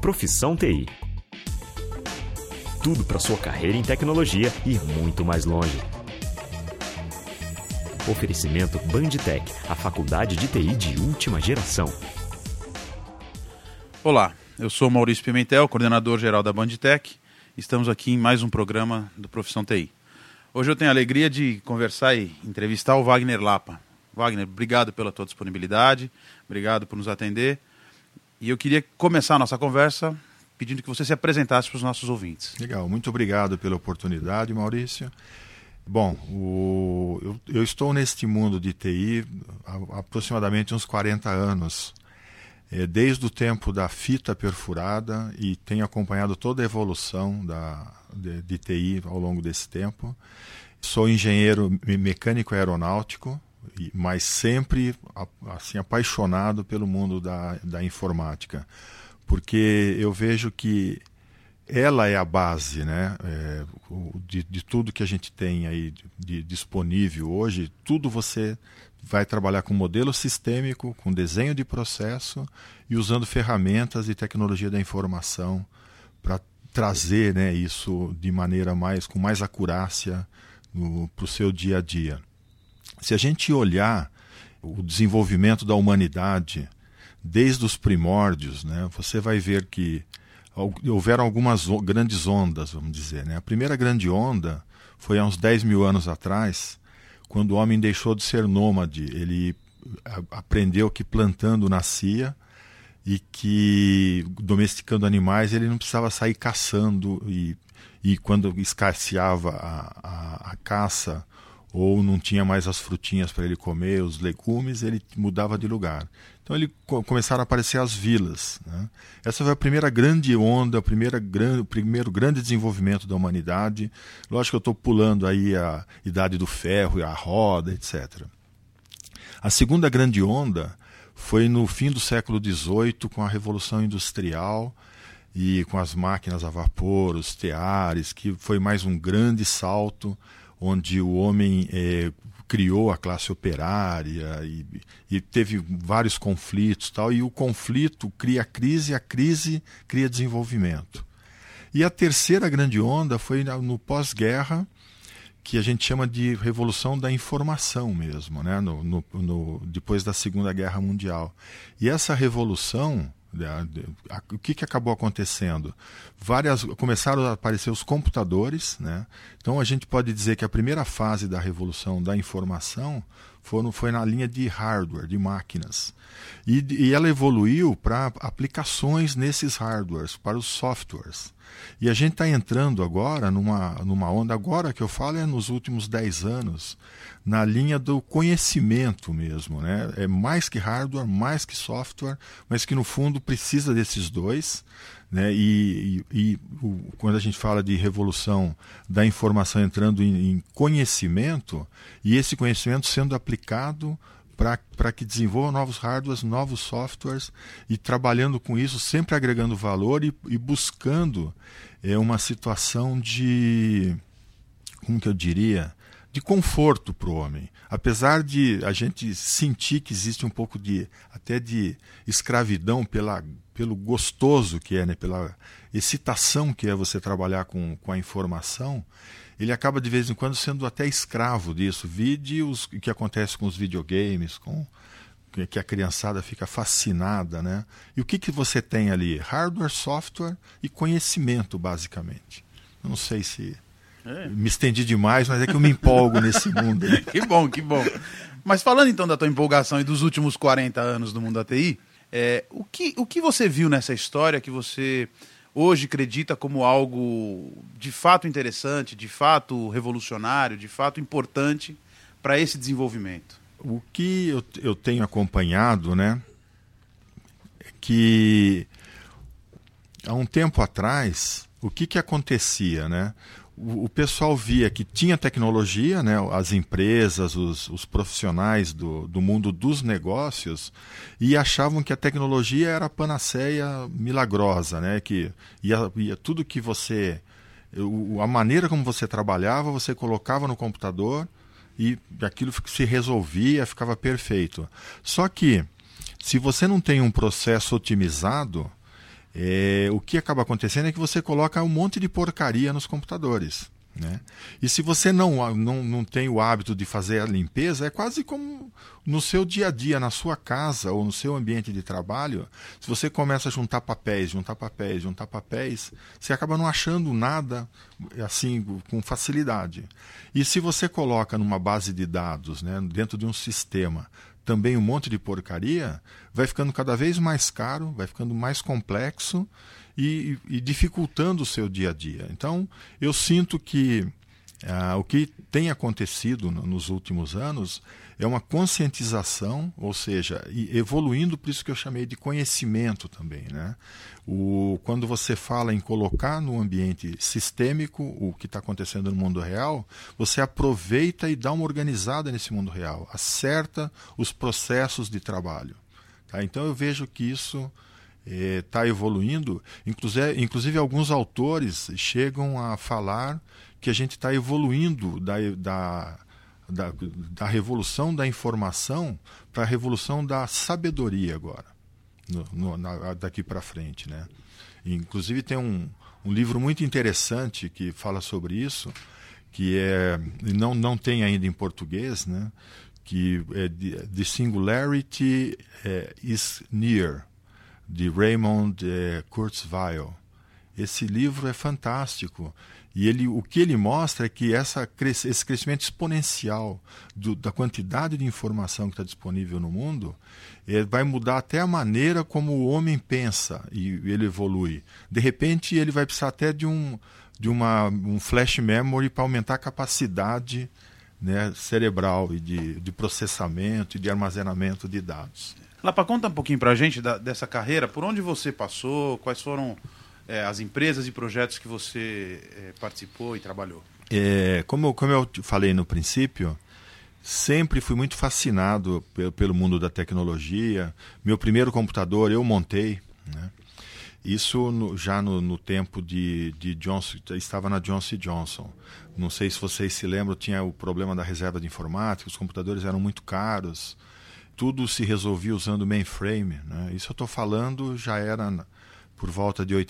Profissão TI. Tudo para sua carreira em tecnologia ir muito mais longe. Oferecimento Bandtech, a faculdade de TI de última geração. Olá, eu sou Maurício Pimentel, coordenador geral da Bandtech. Estamos aqui em mais um programa do Profissão TI. Hoje eu tenho a alegria de conversar e entrevistar o Wagner Lapa. Wagner, obrigado pela tua disponibilidade, obrigado por nos atender. E eu queria começar a nossa conversa pedindo que você se apresentasse para os nossos ouvintes. Legal, muito obrigado pela oportunidade, Maurício. Bom, eu estou neste mundo de TI há aproximadamente uns 40 anos, desde o tempo da fita perfurada, e tenho acompanhado toda a evolução de TI ao longo desse tempo. Sou engenheiro mecânico aeronáutico, mas sempre assim, apaixonado pelo mundo da informática, porque eu vejo que ela é a base, né? De tudo que a gente tem aí de disponível hoje. Tudo você vai trabalhar com modelo sistêmico, com desenho de processo e usando ferramentas e tecnologia da informação para trazer, né, isso de maneira com mais acurácia para o seu dia a dia. Se a gente olhar o desenvolvimento da humanidade desde os primórdios, né, você vai ver que houveram algumas grandes ondas, vamos dizer, né? A primeira grande onda foi há uns 10 mil anos atrás, quando o homem deixou de ser nômade. Ele aprendeu que plantando nascia e que domesticando animais ele não precisava sair caçando, e quando escasseava a caça ou não tinha mais as frutinhas para ele comer, os legumes, ele mudava de lugar. Então começaram a aparecer as vilas, né? Essa foi a primeira grande onda, o primeiro grande desenvolvimento da humanidade. Lógico que eu estou pulando aí a idade do ferro e a roda, etc. A segunda grande onda foi no fim do século XVIII, com a Revolução Industrial e com as máquinas a vapor, os teares, que foi mais um grande salto, onde o homem criou a classe operária e teve vários conflitos, tal, e o conflito cria crise, a crise cria desenvolvimento. E a terceira grande onda foi no pós-guerra, que a gente chama de Revolução da Informação mesmo, né? Depois da Segunda Guerra Mundial. E essa revolução, o que acabou acontecendo? Começaram a aparecer os computadores, né? Então a gente pode dizer que a primeira fase da revolução da informação foi na linha de hardware, de máquinas. E ela evoluiu para aplicações nesses hardwares, para os softwares. E a gente está entrando agora numa onda, agora que eu falo é nos últimos 10 anos, na linha do conhecimento mesmo, né? É mais que hardware, mais que software, mas que no fundo precisa desses dois, né? Quando a gente fala de revolução da informação entrando em conhecimento, e esse conhecimento sendo aplicado para que desenvolva novos hardwares, novos softwares, e trabalhando com isso, sempre agregando valor e buscando uma situação de, como que eu diria, de conforto para o homem. Apesar de a gente sentir que existe um pouco até de escravidão pelo gostoso que é, né? Pela excitação que é você trabalhar com a informação, ele acaba de vez em quando sendo até escravo disso. Vide o que acontece com os videogames, que a criançada fica fascinada, né? E o que você tem ali? Hardware, software e conhecimento, basicamente. Eu não sei se me estendi demais, mas é que eu me empolgo nesse mundo. Que bom, que bom. Mas falando então da tua empolgação e dos últimos 40 anos do mundo da TI, o que você viu nessa história que você hoje acredita como algo de fato interessante, de fato revolucionário, de fato importante para esse desenvolvimento? O que eu tenho acompanhado, né, é que há um tempo atrás, o que acontecia, né? O pessoal via que tinha tecnologia, né? As empresas, os profissionais do mundo dos negócios, e achavam que a tecnologia era a panaceia milagrosa, né? Que ia tudo que a maneira como você trabalhava, você colocava no computador e aquilo se resolvia, ficava perfeito. Só que, se você não tem um processo otimizado, o que acaba acontecendo é que você coloca um monte de porcaria nos computadores, né? E se você não tem o hábito de fazer a limpeza, é quase como no seu dia a dia, na sua casa ou no seu ambiente de trabalho. Se você começa a juntar papéis, você acaba não achando nada assim com facilidade. E se você coloca numa base de dados, né, dentro de um sistema, também um monte de porcaria, vai ficando cada vez mais caro, vai ficando mais complexo e dificultando o seu dia a dia. Então, eu sinto que o que tem acontecido nos últimos anos é uma conscientização, ou seja, evoluindo, por isso que eu chamei de conhecimento também, né? Quando você fala em colocar no ambiente sistêmico o que está acontecendo no mundo real, você aproveita e dá uma organizada nesse mundo real, acerta os processos de trabalho. Tá? Então eu vejo que isso está evoluindo, inclusive alguns autores chegam a falar que a gente está evoluindo da revolução da informação para a revolução da sabedoria agora, daqui para frente, né? Inclusive tem um livro muito interessante que fala sobre isso, que não tem ainda em português, né? Que é The Singularity is Near, de Raymond Kurzweil. Esse livro é fantástico. E o que ele mostra é que esse crescimento exponencial da quantidade de informação que está disponível no mundo vai mudar até a maneira como o homem pensa e ele evolui. De repente, ele vai precisar até de um flash memory para aumentar a capacidade, né, cerebral e de processamento e de armazenamento de dados. Lapa, conta um pouquinho para a gente dessa carreira, por onde você passou, quais foram as empresas e projetos que você participou e trabalhou. Como eu falei no princípio, sempre fui muito fascinado pelo mundo da tecnologia. Meu primeiro computador eu montei, né? Isso já no tempo de Johnson, estava na Johnson & Johnson. Não sei se vocês se lembram, tinha o problema da reserva de informática, os computadores eram muito caros, tudo se resolvia usando mainframe, né? Isso eu estou falando já era por volta de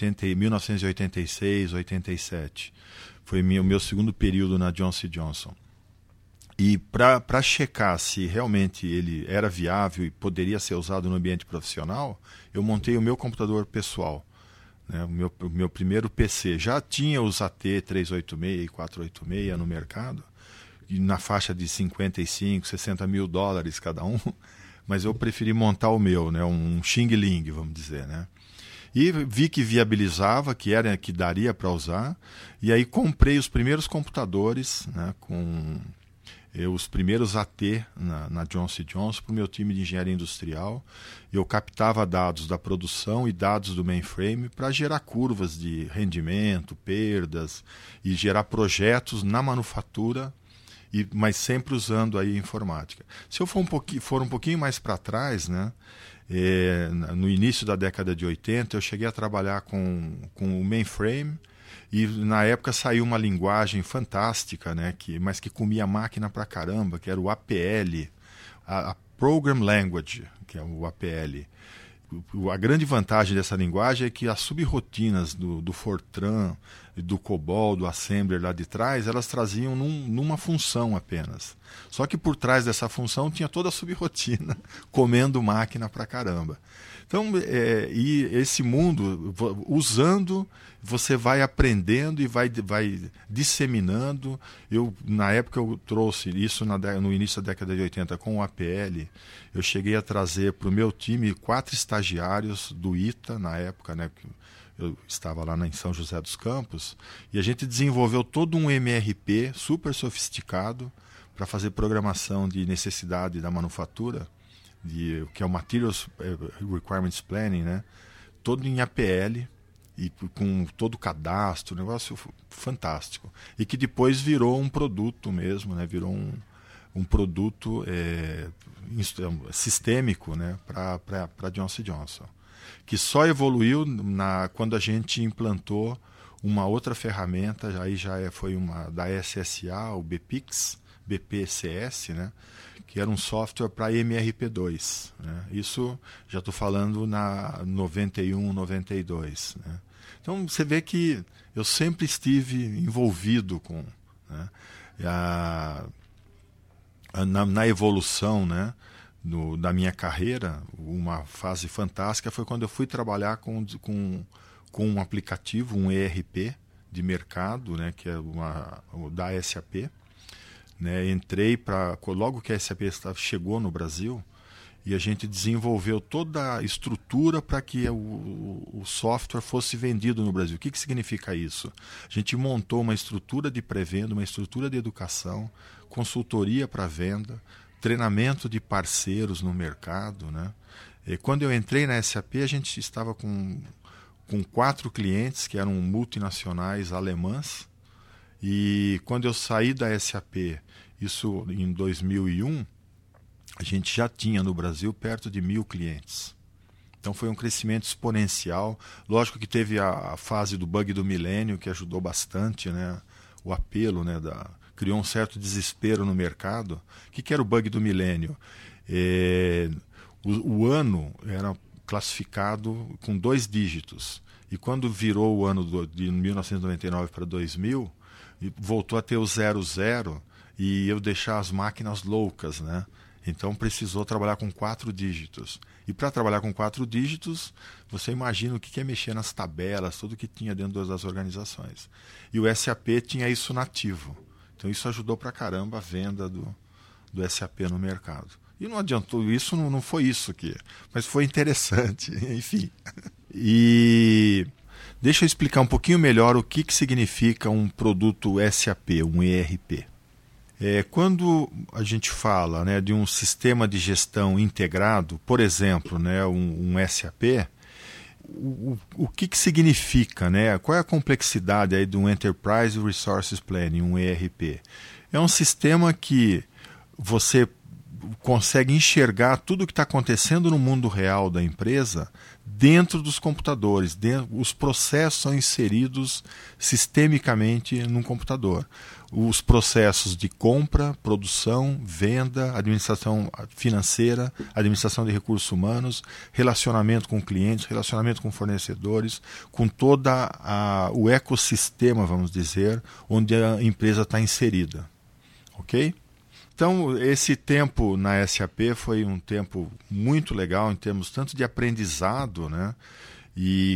1986, 87. Foi o meu segundo período na Johnson & Johnson. E para checar se realmente ele era viável e poderia ser usado no ambiente profissional, eu montei o meu computador pessoal, né? O meu primeiro PC. Já tinha os AT386 e 486 no mercado, e na faixa de 55, 60 mil dólares cada um, mas eu preferi montar o meu, né? Um Xing Ling, vamos dizer, né? E vi que viabilizava, que daria para usar, e aí comprei os primeiros computadores, né, com os primeiros AT na Johnson & Johnson para o meu time de engenharia industrial. Eu captava dados da produção e dados do mainframe para gerar curvas de rendimento, perdas, e gerar projetos na manufatura, mas sempre usando aí a informática. Se eu for um pouquinho mais para trás, né, no início da década de 80, eu cheguei a trabalhar com o mainframe, e na época saiu uma linguagem fantástica, né, mas que comia máquina pra caramba, que era o APL, a Program Language, que é o APL. A grande vantagem dessa linguagem é que as subrotinas do Fortran, do COBOL, do Assembler lá de trás, elas traziam numa função apenas. Só que por trás dessa função tinha toda a subrotina comendo máquina pra caramba. Então, e esse mundo, usando, você vai aprendendo e vai disseminando. Na época eu trouxe isso no início da década de 80 com o APL. Eu cheguei a trazer para o meu time 4 estagiários do ITA, na época, né? Eu estava lá em São José dos Campos, e a gente desenvolveu todo um MRP super sofisticado para fazer programação de necessidade da manufatura, que é o Materials Requirements Planning, né? Todo em APL e com todo o cadastro, um negócio fantástico. E que depois virou um produto mesmo, né? Virou um produto sistêmico, né? Para Johnson & Johnson, que só evoluiu quando a gente implantou uma outra ferramenta, aí foi uma da SSA, o BPIX, BPCS, né? Que era um software para MRP2. Né? Isso já estou falando na 91, 92. Né? Então você vê que eu sempre estive envolvido com, né, na evolução, né, da minha carreira. Uma fase fantástica foi quando eu fui trabalhar com um aplicativo, um ERP de mercado, né, que é da SAP. Né, entrei logo que a SAP chegou no Brasil, e a gente desenvolveu toda a estrutura para que o software fosse vendido no Brasil. O que significa isso? A gente montou uma estrutura de pré-venda, uma estrutura de educação, consultoria para venda, treinamento de parceiros no mercado. Né? E quando eu entrei na SAP, a gente estava com 4 clientes que eram multinacionais alemãs. E quando eu saí da SAP, isso em 2001, a gente já tinha no Brasil perto de 1.000 clientes. Então foi um crescimento exponencial. Lógico que teve a fase do bug do milênio, que ajudou bastante, né? O apelo, né, criou um certo desespero no mercado. O que era o bug do milênio? O ano era classificado com 2 dígitos. E quando virou o ano de 1999 para 2000, voltou a ter o 00 e eu deixar as máquinas loucas, né? Então precisou trabalhar com 4 dígitos. E para trabalhar com 4 dígitos, você imagina o que é mexer nas tabelas, tudo que tinha dentro das organizações. E o SAP tinha isso nativo. Então isso ajudou pra caramba a venda do SAP no mercado. E não adiantou, isso não foi isso mas foi interessante, enfim. E deixa eu explicar um pouquinho melhor o que significa um produto SAP, um ERP. Quando a gente fala, né, de um sistema de gestão integrado, por exemplo, né, um SAP, o que significa, né? Qual é a complexidade aí de um Enterprise Resources Planning, um ERP? É um sistema que você consegue enxergar tudo o que está acontecendo no mundo real da empresa dentro dos computadores. Os processos são inseridos sistemicamente num computador. Os processos de compra, produção, venda, administração financeira, administração de recursos humanos, relacionamento com clientes, relacionamento com fornecedores, com todo o ecossistema, vamos dizer, onde a empresa está inserida. Ok? Então, esse tempo na SAP foi um tempo muito legal em termos tanto de aprendizado, né? E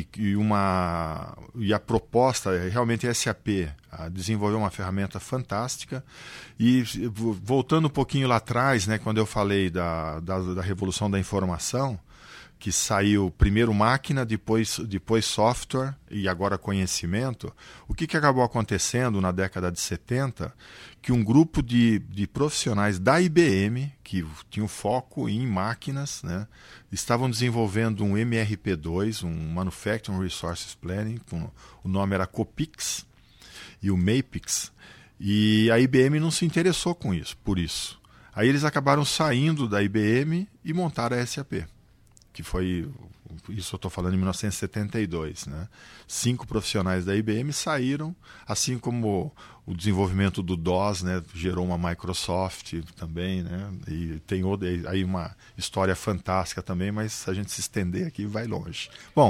a proposta, realmente a SAP desenvolveu uma ferramenta fantástica. E voltando um pouquinho lá atrás, né, quando eu falei da revolução da informação, que saiu primeiro máquina, depois software e agora conhecimento, o que acabou acontecendo na década de 70? Que um grupo de profissionais da IBM, que tinham foco em máquinas, né, estavam desenvolvendo um MRP2, um Manufacturing Resources Planning, o nome era Copix e o Mapix, e a IBM não se interessou por isso. Aí eles acabaram saindo da IBM e montaram a SAP. Que foi, isso eu estou falando em 1972, né? 5 profissionais da IBM saíram, assim como o desenvolvimento do DOS, né, gerou uma Microsoft também, né? E tem aí uma história fantástica também, mas se a gente se estender aqui vai longe. Bom,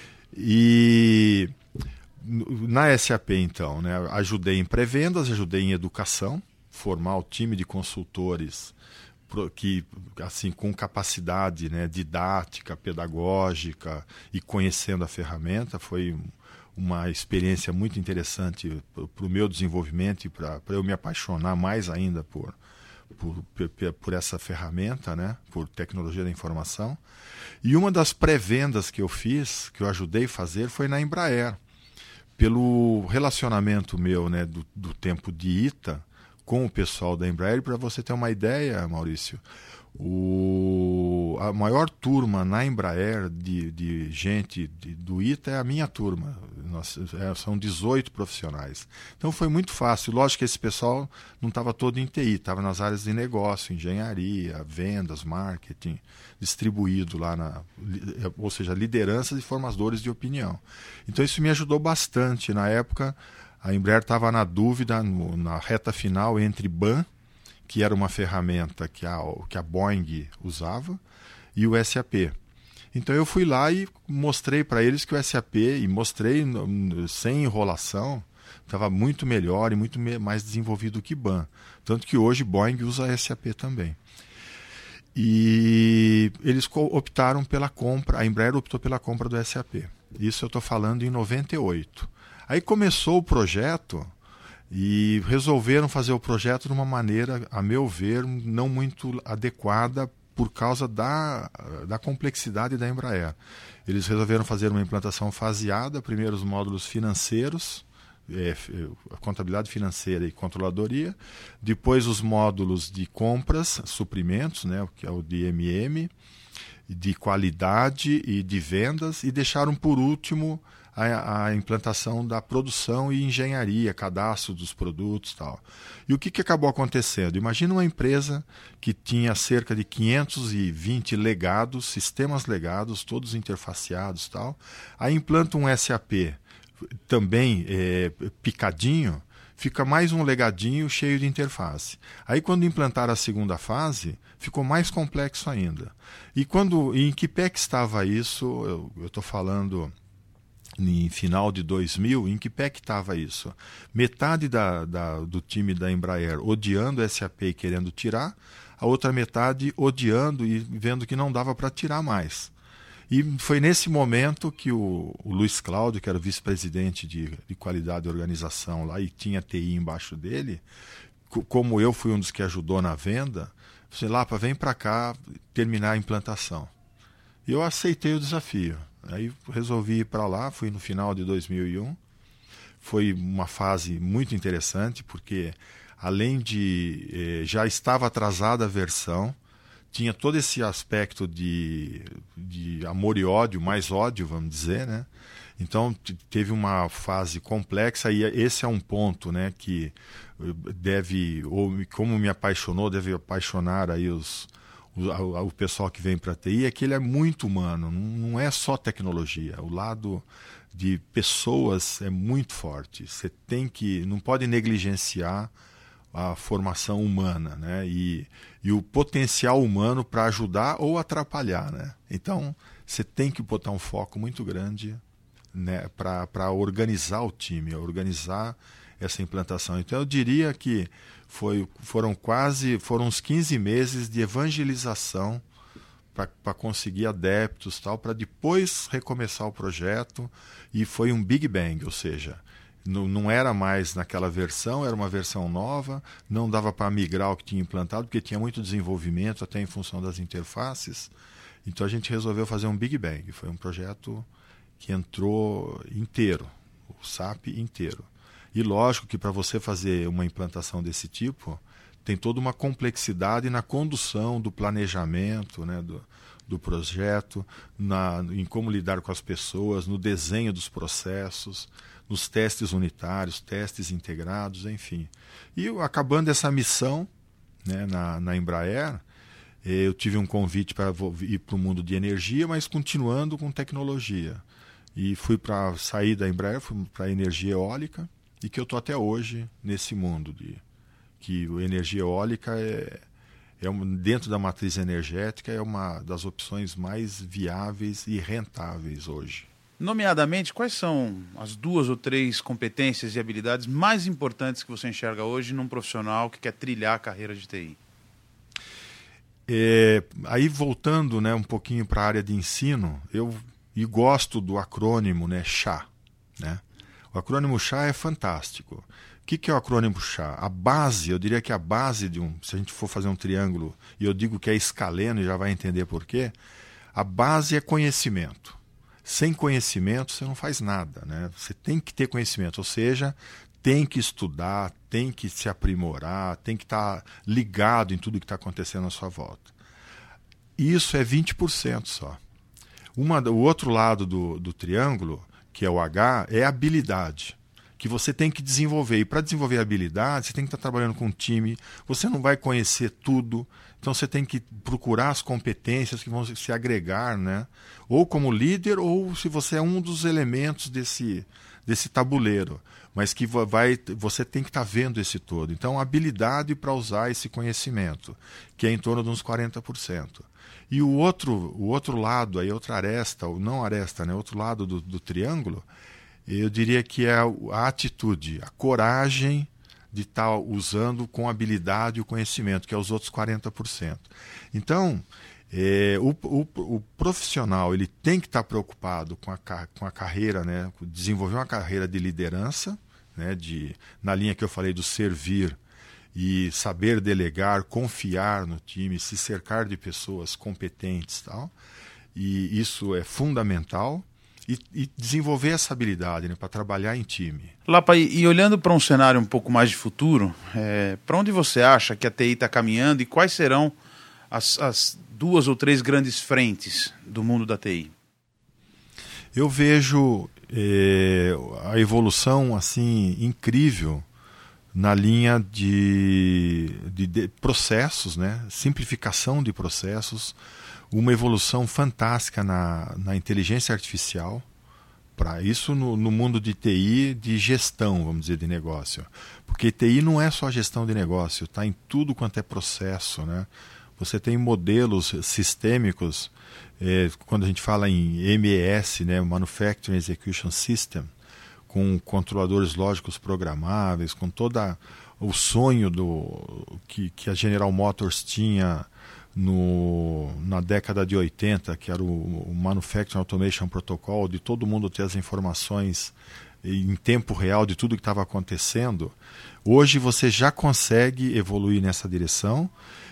e na SAP então, né, ajudei em pré-vendas, ajudei em educação, formar o time de consultores que, assim, com capacidade, né, didática, pedagógica e conhecendo a ferramenta. Foi uma experiência muito interessante para o meu desenvolvimento e para eu me apaixonar mais ainda por essa ferramenta, né, por tecnologia da informação. E uma das pré-vendas que eu fiz, que eu ajudei a fazer, foi na Embraer. Pelo relacionamento meu, né, do tempo de ITA, com o pessoal da Embraer. Para você ter uma ideia, Maurício, a maior turma na Embraer de gente do ITA é a minha turma. São 18 profissionais. Então foi muito fácil. Lógico que esse pessoal não estava todo em TI, estava nas áreas de negócio, engenharia, vendas, marketing, distribuído lá, ou seja, lideranças e formadores de opinião. Então isso me ajudou bastante. Na época, a Embraer estava na dúvida, na reta final, entre BAN que era uma ferramenta que a Boeing usava, e o SAP. Então eu fui lá e mostrei para eles que o SAP, e mostrei sem enrolação, estava muito melhor e muito mais desenvolvido que BAN. Tanto que hoje Boeing usa SAP também. E eles optaram pela compra, a Embraer optou pela compra do SAP. Isso eu estou falando em 98. Aí começou o projeto e resolveram fazer o projeto de uma maneira, a meu ver, não muito adequada por causa da complexidade da Embraer. Eles resolveram fazer uma implantação faseada, primeiro os módulos financeiros, a contabilidade financeira e controladoria, depois os módulos de compras, suprimentos, né, que é o de MM, de qualidade e de vendas, e deixaram por último a implantação da produção e engenharia, cadastro dos produtos e tal. E o que acabou acontecendo? Imagina uma empresa que tinha cerca de 520 legados, sistemas legados, todos interfaceados e tal, aí implanta um SAP também picadinho, fica mais um legadinho cheio de interface. Aí quando implantaram a segunda fase, ficou mais complexo ainda. E em que pé que estava isso? Eu estou falando em final de 2000, em que pé que estava isso? Metade do time da Embraer odiando o SAP e querendo tirar, a outra metade odiando e vendo que não dava para tirar mais. E foi nesse momento que o Luiz Cláudio, que era vice-presidente de qualidade e organização lá, e tinha TI embaixo dele, como eu fui um dos que ajudou na venda, falei, Lapa, vem para cá terminar a implantação. E eu aceitei o desafio. Aí resolvi ir para lá, fui no final de 2001. Foi uma fase muito interessante, porque além de já estava atrasada a versão, tinha todo esse aspecto de amor e ódio, mais ódio, vamos dizer, né? Então teve uma fase complexa, e esse é um ponto, né, que deve, ou como me apaixonou, deve apaixonar aí o pessoal que vem para a TI, é que ele é muito humano, não é só tecnologia. O lado de pessoas é muito forte. Você não pode negligenciar a formação humana, né? E o potencial humano para ajudar ou atrapalhar, né? Então você tem que botar um foco muito grande, né, para organizar o time, organizar essa implantação. Então eu diria que foram uns 15 meses de evangelização para conseguir adeptos, tal, para depois recomeçar o projeto, e foi um Big Bang, ou seja, não era mais naquela versão, era uma versão nova, não dava para migrar o que tinha implantado, porque tinha muito desenvolvimento até em função das interfaces. Então a gente resolveu fazer um Big Bang. Foi um projeto que entrou inteiro, o SAP inteiro. E lógico que para você fazer uma implantação desse tipo, tem toda uma complexidade na condução do planejamento, né, do projeto, em como lidar com as pessoas, no desenho dos processos, nos testes unitários, testes integrados, enfim. E acabando essa missão, né, na Embraer, eu tive um convite para ir para o mundo de energia, mas continuando com tecnologia. E fui para sair da Embraer, fui para a energia eólica, e que eu estou até hoje nesse mundo que a energia eólica dentro da matriz energética é uma das opções mais viáveis e rentáveis hoje. Nomeadamente, quais são as 2 ou 3 competências e habilidades mais importantes que você enxerga hoje num profissional que quer trilhar a carreira de TI? Aí voltando, né, um pouquinho para a área de ensino, eu gosto do acrônimo, né, SHA, né? O acrônimo SHA é fantástico. O que é o acrônimo SHA? A base, eu diria que a base se a gente for fazer um triângulo, e eu digo que é escaleno, e já vai entender por quê, a base é conhecimento. Sem conhecimento você não faz nada, né? Você tem que ter conhecimento, ou seja, tem que estudar, tem que se aprimorar, tem que estar ligado em tudo que está acontecendo à sua volta. Isso é 20% só. O outro lado do triângulo, que é o H, é habilidade, que você tem que desenvolver. E para desenvolver habilidade, você tem que estar trabalhando com um time, você não vai conhecer tudo, então você tem que procurar as competências que vão se agregar, né? Ou como líder, ou se você é um dos elementos desse tabuleiro, mas que você tem que estar vendo esse todo. Então, habilidade para usar esse conhecimento, que é em torno de uns 40%. E o outro lado, aí outra aresta, ou não aresta, né? Outro lado do triângulo, eu diria que é a atitude, a coragem de estar usando com habilidade o conhecimento, que é os outros 40%. Então, o profissional ele tem que estar preocupado com a carreira, né? Desenvolver uma carreira de liderança, né? Na linha que eu falei do servir e saber delegar, confiar no time, se cercar de pessoas competentes e tal. E isso é fundamental. E desenvolver essa habilidade, né, para trabalhar em time. Lapa, e olhando para um cenário um pouco mais de futuro, para onde você acha que a TI está caminhando e quais serão as 2 ou 3 grandes frentes do mundo da TI? Eu vejo a evolução assim incrível na linha de processos, né, simplificação de processos, uma evolução fantástica na inteligência artificial, para isso no mundo de TI, de gestão, vamos dizer, de negócio. Porque TI não é só gestão de negócio, está em tudo quanto é processo, né? Você tem modelos sistêmicos, quando a gente fala em MES, né, Manufacturing Execution System, com controladores lógicos programáveis, com todo o sonho que a General Motors tinha na década de 80, que era o Manufacturing Automation Protocol, de todo mundo ter as informações em tempo real de tudo que estava acontecendo. Hoje você já consegue evoluir nessa direção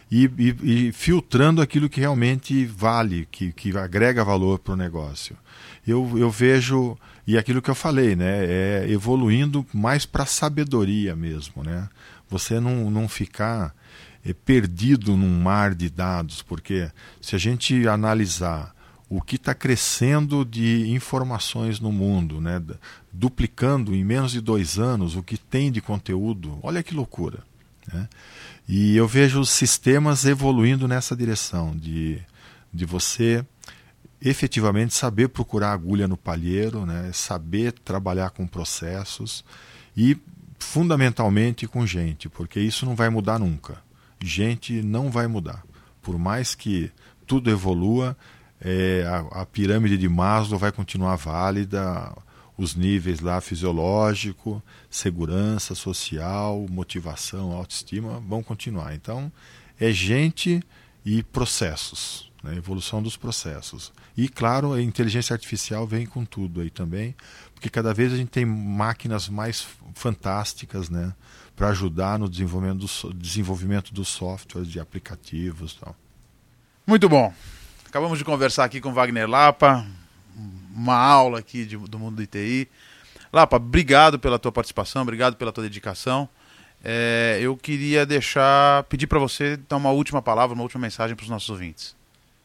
e filtrando aquilo que realmente vale, que agrega valor para o negócio. Eu vejo, e aquilo que eu falei, né, evoluindo mais para a sabedoria mesmo, né? Você não ficar perdido num mar de dados, porque se a gente analisar o que está crescendo de informações no mundo, né, duplicando em menos de 2 anos o que tem de conteúdo, olha que loucura, né? E eu vejo os sistemas evoluindo nessa direção, de você efetivamente saber procurar agulha no palheiro, né, saber trabalhar com processos e fundamentalmente com gente, porque isso não vai mudar nunca. Gente não vai mudar. Por mais que tudo evolua, a pirâmide de Maslow vai continuar válida, os níveis lá fisiológico, segurança social, motivação, autoestima vão continuar. Então, é gente e processos, né? Evolução dos processos. E, claro, a inteligência artificial vem com tudo aí também, porque cada vez a gente tem máquinas mais fantásticas, né, para ajudar no desenvolvimento dos softwares, de aplicativos e tal. Muito bom. Acabamos de conversar aqui com Wagner Lapa, uma aula aqui do mundo do TI. Lapa, obrigado pela tua participação, obrigado pela tua dedicação. Eu queria pedir para você dar uma última palavra, uma última mensagem para os nossos ouvintes.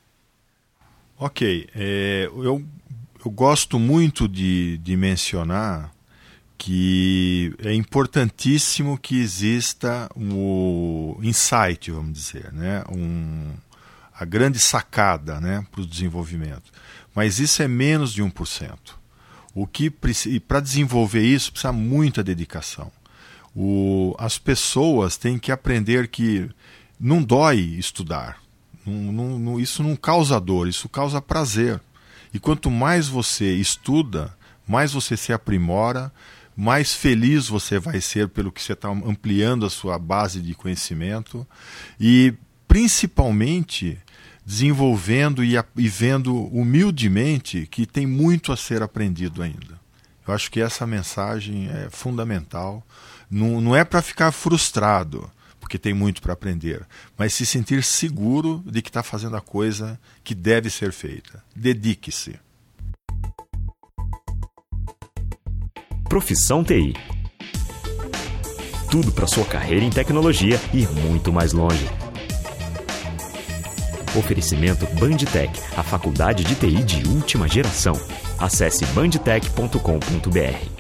Ok. Eu gosto muito de mencionar que é importantíssimo que exista o insight, vamos dizer, né? A grande sacada, né, para o desenvolvimento. Mas isso é menos de 1%. E para desenvolver isso precisa muita dedicação. As pessoas têm que aprender que não dói estudar. Isso não causa dor, isso causa prazer. E quanto mais você estuda, mais você se aprimora, mais feliz você vai ser pelo que você está ampliando a sua base de conhecimento e, principalmente, desenvolvendo e vendo humildemente que tem muito a ser aprendido ainda. Eu acho que essa mensagem é fundamental. Não é para ficar frustrado, porque tem muito para aprender, mas se sentir seguro de que está fazendo a coisa que deve ser feita. Dedique-se. Profissão TI. Tudo para sua carreira em tecnologia e muito mais longe. Oferecimento Bandtech, a faculdade de TI de última geração. Acesse bandtech.com.br.